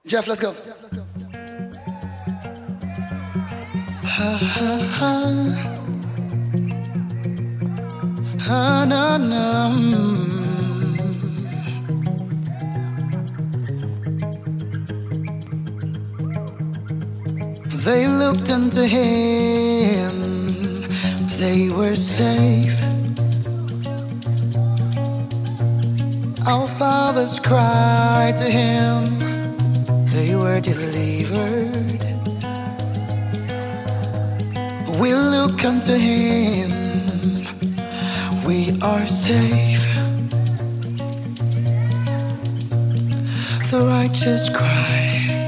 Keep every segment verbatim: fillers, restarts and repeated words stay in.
Jeff, let's go. Ha ha ha. Ha na na. They looked unto him, they were safe. Our fathers cried to him, they were delivered. We look unto him, we are safe. The righteous cry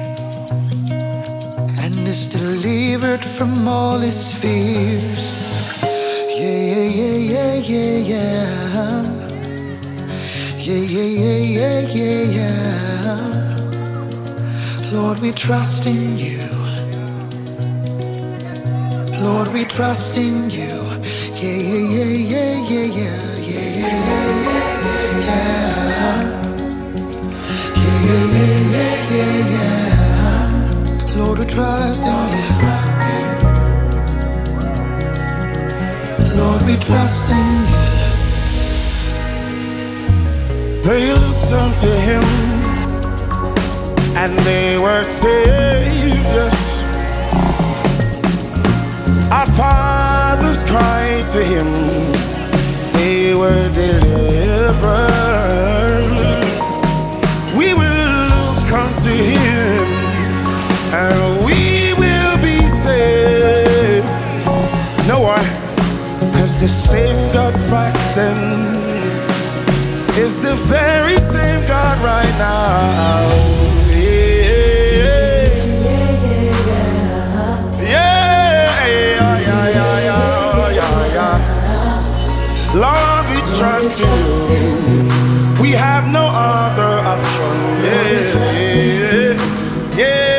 and is delivered from all his fears. Yeah, yeah, yeah, yeah, yeah. Yeah, yeah, yeah, yeah, yeah, yeah. Lord, we trust in you. Lord, we trust in you. Yeah, yeah, yeah, yeah, yeah, yeah, yeah, yeah, yeah, yeah, yeah, yeah, yeah. Lord, we trust in you. Lord, we trust in you. They looked unto him and they were saved, yes. Our fathers cried to him, they were delivered. We will look unto him and we will be saved. No one, cause the same God back then is the very same God right now. Yeah, yeah, yeah, yeah, yeah, yeah, yeah. Lord, we trust you. We have no other option. Yeah, yeah, yeah.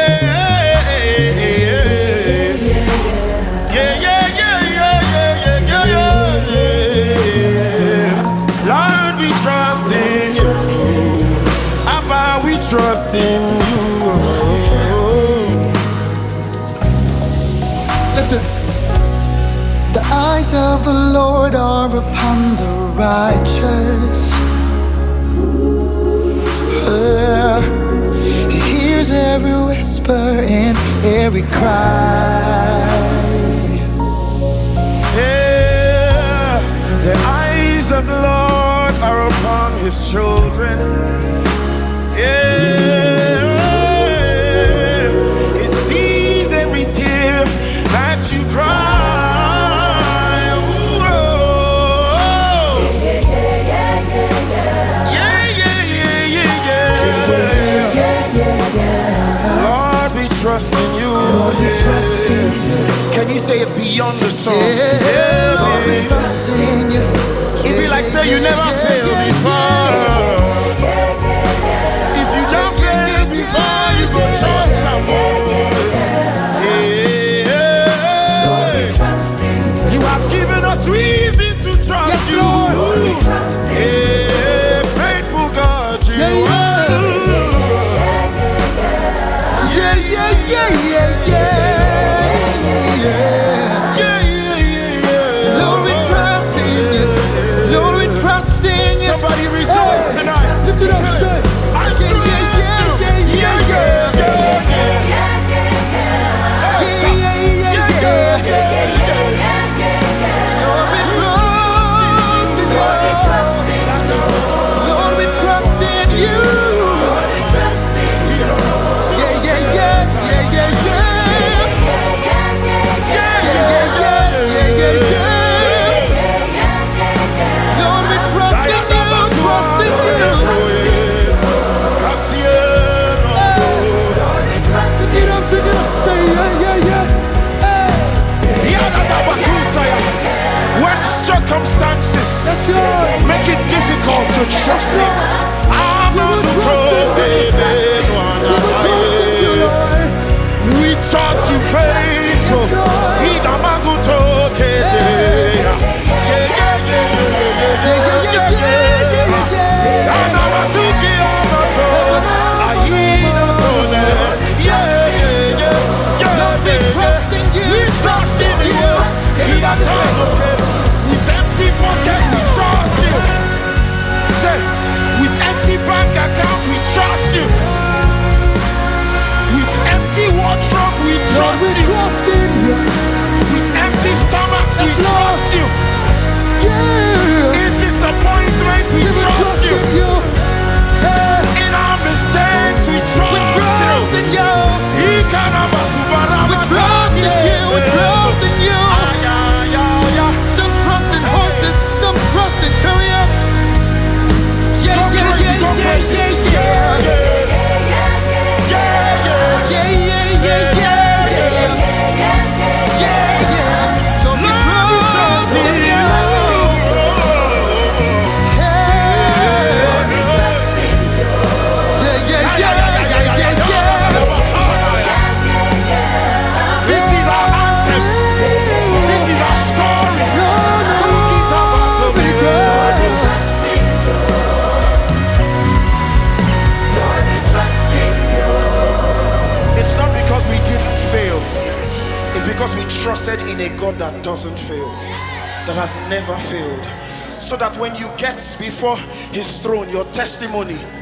Trust in you. Listen. The eyes of the Lord are upon the righteous. Uh, he hears every whisper and every cry. Yeah, the eyes of the Lord are upon his children. Yeah, he sees every tear that you cry. Ooh, oh. Yeah, yeah, yeah, yeah, yeah. Lord, we trust in you. Lord, we trust in you. Can you say it beyond the song? Yeah, yeah, Lord, we trust in you. It be like say you never failed before. Reason to trust yes, you, Lord. Yeah, faithful God, you yeah, yeah. are. Yeah, yeah, yeah, yeah, yeah, yeah, yeah, yeah, yeah. Lord, we trust in you. Lord, we trust in you. Somebody rejoice hey. tonight. Lift it up, say. I trust you. Yeah, yeah, yeah, yeah, yeah, yeah, yeah, yeah, yeah. Circumstances make it difficult to trust him. I'm not to go, baby. We trust you faithful. He don't want to talk. Yeah, yeah, yeah, yeah, yeah, yeah, yeah. I know what to give. I know. I It's because we trusted in a God that doesn't fail, that has never failed. So that when you get before his throne, your testimony